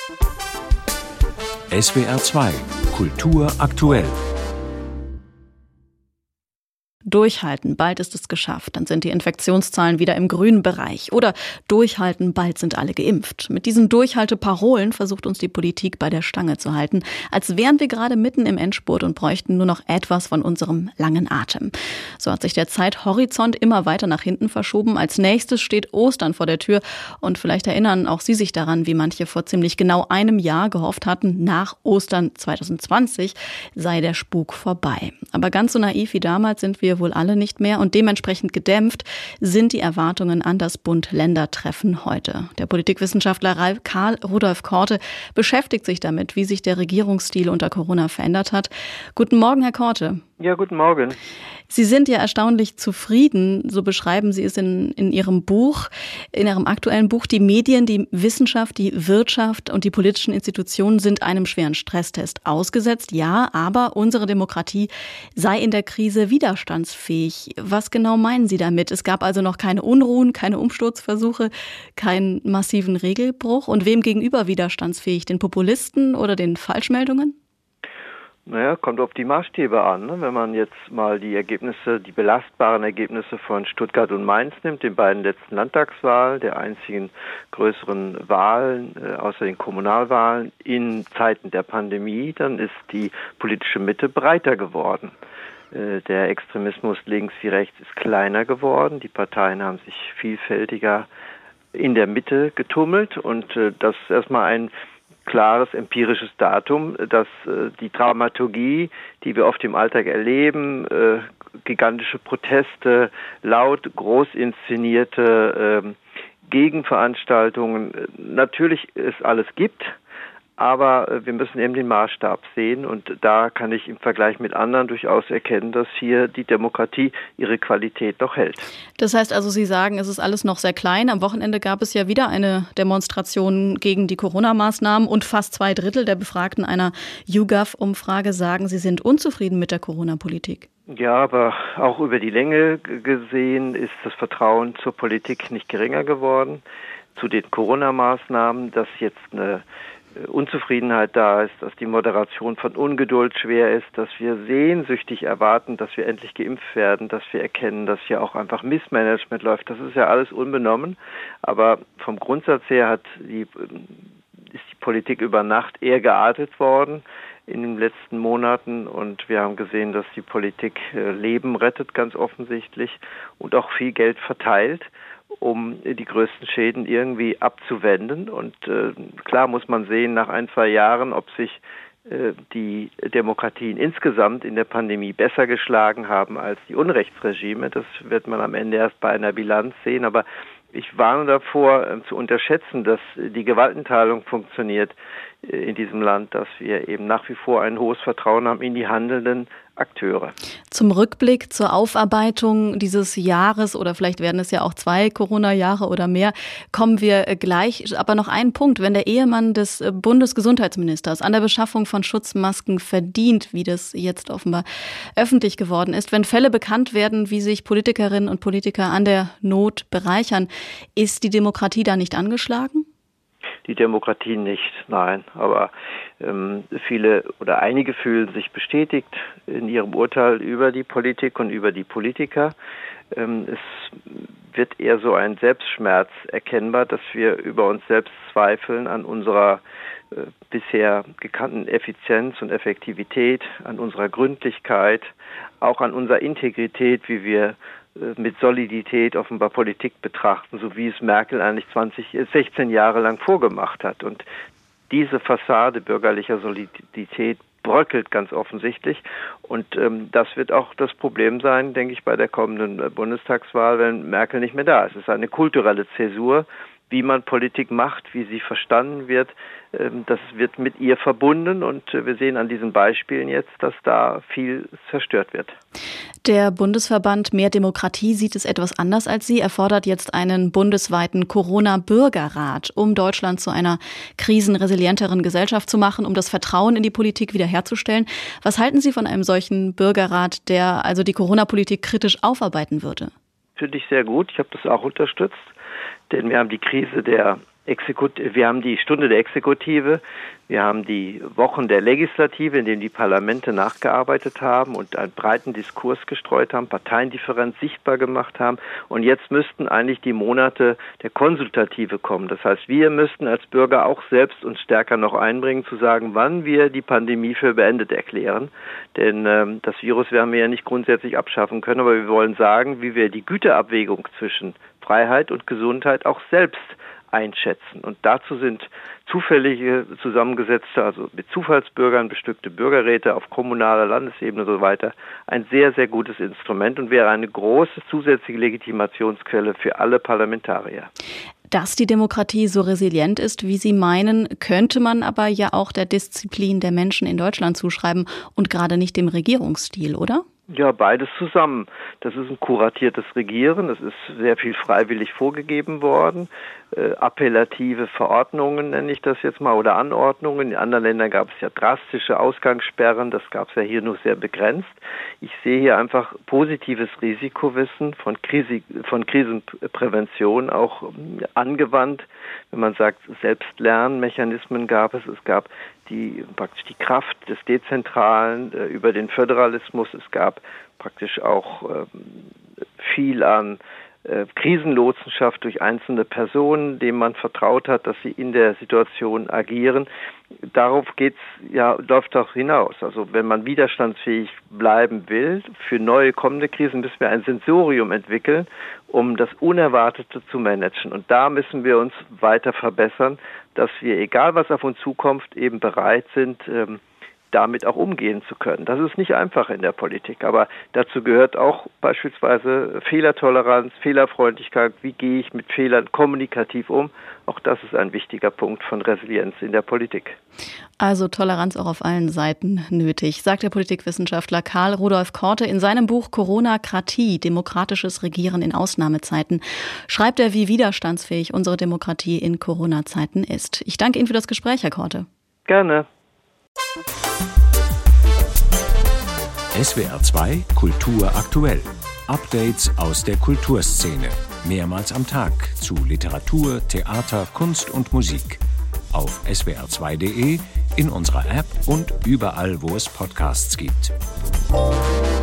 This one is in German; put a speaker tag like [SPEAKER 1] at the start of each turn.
[SPEAKER 1] SWR 2 Kultur aktuell.
[SPEAKER 2] Durchhalten, bald ist es geschafft, dann sind die Infektionszahlen wieder im grünen Bereich. Oder durchhalten, bald sind alle geimpft. Mit diesen Durchhalteparolen versucht uns die Politik bei der Stange zu halten, als wären wir gerade mitten im Endspurt und bräuchten nur noch etwas von unserem langen Atem. So hat sich der Zeithorizont immer weiter nach hinten verschoben. Als nächstes steht Ostern vor der Tür und vielleicht erinnern auch Sie sich daran, wie manche vor ziemlich genau einem Jahr gehofft hatten, nach Ostern 2020 sei der Spuk vorbei. Aber ganz so naiv wie damals sind wir wohl alle nicht mehr und dementsprechend gedämpft sind die Erwartungen an das Bund-Länder-Treffen heute. Der Politikwissenschaftler Karl Rudolf Korte beschäftigt sich damit, wie sich der Regierungsstil unter Corona verändert hat. Guten Morgen, Herr Korte.
[SPEAKER 3] Ja, guten Morgen.
[SPEAKER 2] Sie sind ja erstaunlich zufrieden, so beschreiben Sie es in Ihrem Buch, in Ihrem aktuellen Buch. Die Medien, die Wissenschaft, die Wirtschaft und die politischen Institutionen sind einem schweren Stresstest ausgesetzt. Ja, aber unsere Demokratie sei in der Krise widerstandsfähig. Was genau meinen Sie damit? Es gab also noch keine Unruhen, keine Umsturzversuche, keinen massiven Regelbruch. Und wem gegenüber widerstandsfähig? Den Populisten oder den Falschmeldungen?
[SPEAKER 3] Naja, kommt auf die Maßstäbe an. Ne? Wenn man jetzt mal die belastbaren Ergebnisse von Stuttgart und Mainz nimmt, den beiden letzten Landtagswahlen, der einzigen größeren Wahlen außer den Kommunalwahlen in Zeiten der Pandemie, dann ist die politische Mitte breiter geworden. Der Extremismus links wie rechts ist kleiner geworden. Die Parteien haben sich vielfältiger in der Mitte getummelt und das ist erstmal ein klares empirisches Datum, dass die Dramaturgie, die wir oft im Alltag erleben, gigantische Proteste, laut groß inszenierte Gegenveranstaltungen, natürlich es alles gibt, aber wir müssen eben den Maßstab sehen und da kann ich im Vergleich mit anderen durchaus erkennen, dass hier die Demokratie ihre Qualität noch hält.
[SPEAKER 2] Das heißt also, Sie sagen, es ist alles noch sehr klein. Am Wochenende gab es ja wieder eine Demonstration gegen die Corona-Maßnahmen und fast 2/3 der Befragten einer YouGov-Umfrage sagen, sie sind unzufrieden mit der Corona-Politik.
[SPEAKER 3] Ja, aber auch über die Länge gesehen ist das Vertrauen zur Politik nicht geringer geworden. Zu den Corona-Maßnahmen, dass jetzt eine Unzufriedenheit da ist, dass die Moderation von Ungeduld schwer ist, dass wir sehnsüchtig erwarten, dass wir endlich geimpft werden, dass wir erkennen, dass hier auch einfach Missmanagement läuft. Das ist ja alles unbenommen, aber vom Grundsatz her ist die Politik über Nacht eher geartet worden in den letzten Monaten und wir haben gesehen, dass die Politik Leben rettet, ganz offensichtlich, und auch viel Geld verteilt, um die größten Schäden irgendwie abzuwenden. Und klar muss man sehen, nach 1-2 Jahren, ob sich die Demokratien insgesamt in der Pandemie besser geschlagen haben als die Unrechtsregime. Das wird man am Ende erst bei einer Bilanz sehen. Aber ich warne davor, zu unterschätzen, dass die Gewaltenteilung funktioniert in diesem Land, dass wir eben nach wie vor ein hohes Vertrauen haben in die handelnden Akteure.
[SPEAKER 2] Zum Rückblick, zur Aufarbeitung dieses Jahres oder vielleicht werden es ja auch 2 Corona-Jahre oder mehr, kommen wir gleich. Aber noch ein Punkt, wenn der Ehemann des Bundesgesundheitsministers an der Beschaffung von Schutzmasken verdient, wie das jetzt offenbar öffentlich geworden ist, wenn Fälle bekannt werden, wie sich Politikerinnen und Politiker an der Not bereichern, ist die Demokratie da nicht angeschlagen?
[SPEAKER 3] Die Demokratie nicht, nein. Aber viele oder einige fühlen sich bestätigt in ihrem Urteil über die Politik und über die Politiker. Es wird eher so ein Selbstschmerz erkennbar, dass wir über uns selbst zweifeln, an unserer bisher gekannten Effizienz und Effektivität, an unserer Gründlichkeit, auch an unserer Integrität, wie wir mit Solidität offenbar Politik betrachten, so wie es Merkel eigentlich 16 Jahre lang vorgemacht hat. Und diese Fassade bürgerlicher Solidität bröckelt ganz offensichtlich. Und das wird auch das Problem sein, denke ich, bei der kommenden Bundestagswahl, wenn Merkel nicht mehr da ist. Es ist eine kulturelle Zäsur, wie man Politik macht, wie sie verstanden wird. Das wird mit ihr verbunden und wir sehen an diesen Beispielen jetzt, dass da viel zerstört wird.
[SPEAKER 2] Der Bundesverband Mehr Demokratie sieht es etwas anders als Sie. Er fordert jetzt einen bundesweiten Corona-Bürgerrat, um Deutschland zu einer krisenresilienteren Gesellschaft zu machen, um das Vertrauen in die Politik wiederherzustellen. Was halten Sie von einem solchen Bürgerrat, der also die Corona-Politik kritisch aufarbeiten würde?
[SPEAKER 3] Finde ich sehr gut. Ich habe das auch unterstützt, denn wir haben die Krise der Wir haben die Stunde der Exekutive, wir haben die Wochen der Legislative, in denen die Parlamente nachgearbeitet haben und einen breiten Diskurs gestreut haben, Parteiendifferenz sichtbar gemacht haben. Und jetzt müssten eigentlich die Monate der Konsultative kommen. Das heißt, wir müssten als Bürger auch selbst uns stärker noch einbringen, zu sagen, wann wir die Pandemie für beendet erklären. Denn das Virus werden wir ja nicht grundsätzlich abschaffen können, aber wir wollen sagen, wie wir die Güterabwägung zwischen Freiheit und Gesundheit auch selbst einschätzen. Und dazu sind zufällige zusammengesetzte, also mit Zufallsbürgern bestückte Bürgerräte auf kommunaler Landesebene und so weiter ein sehr, sehr gutes Instrument und wäre eine große zusätzliche Legitimationsquelle für alle Parlamentarier.
[SPEAKER 2] Dass die Demokratie so resilient ist, wie Sie meinen, könnte man aber ja auch der Disziplin der Menschen in Deutschland zuschreiben und gerade nicht dem Regierungsstil, oder?
[SPEAKER 3] Ja, beides zusammen. Das ist ein kuratiertes Regieren, es ist sehr viel freiwillig vorgegeben worden. Appellative Verordnungen nenne ich das jetzt mal oder Anordnungen. In anderen Ländern gab es ja drastische Ausgangssperren, das gab es ja hier nur sehr begrenzt. Ich sehe hier einfach positives Risikowissen von Krisenprävention auch angewandt. Wenn man sagt, Selbstlernmechanismen gab es gab praktisch die Kraft des Dezentralen über den Föderalismus. Es gab praktisch auch viel an Krisenlotsenschaft durch einzelne Personen, denen man vertraut hat, dass sie in der Situation agieren. Darauf läuft auch hinaus. Also wenn man widerstandsfähig bleiben will, für neue kommende Krisen müssen wir ein Sensorium entwickeln, um das Unerwartete zu managen. Und da müssen wir uns weiter verbessern, dass wir, egal was auf uns zukommt, eben bereit sind, damit auch umgehen zu können. Das ist nicht einfach in der Politik, aber dazu gehört auch beispielsweise Fehlertoleranz, Fehlerfreundlichkeit. Wie gehe ich mit Fehlern kommunikativ um? Auch das ist ein wichtiger Punkt von Resilienz in der Politik.
[SPEAKER 2] Also Toleranz auch auf allen Seiten nötig, sagt der Politikwissenschaftler Karl Rudolf Korte in seinem Buch Corona-Kratie, demokratisches Regieren in Ausnahmezeiten. Schreibt er, wie widerstandsfähig unsere Demokratie in Corona-Zeiten ist. Ich danke Ihnen für das Gespräch, Herr Korte.
[SPEAKER 3] Gerne.
[SPEAKER 1] SWR 2 Kultur aktuell. Updates aus der Kulturszene. Mehrmals am Tag zu Literatur, Theater, Kunst und Musik. Auf swr2.de, in unserer App und überall, wo es Podcasts gibt.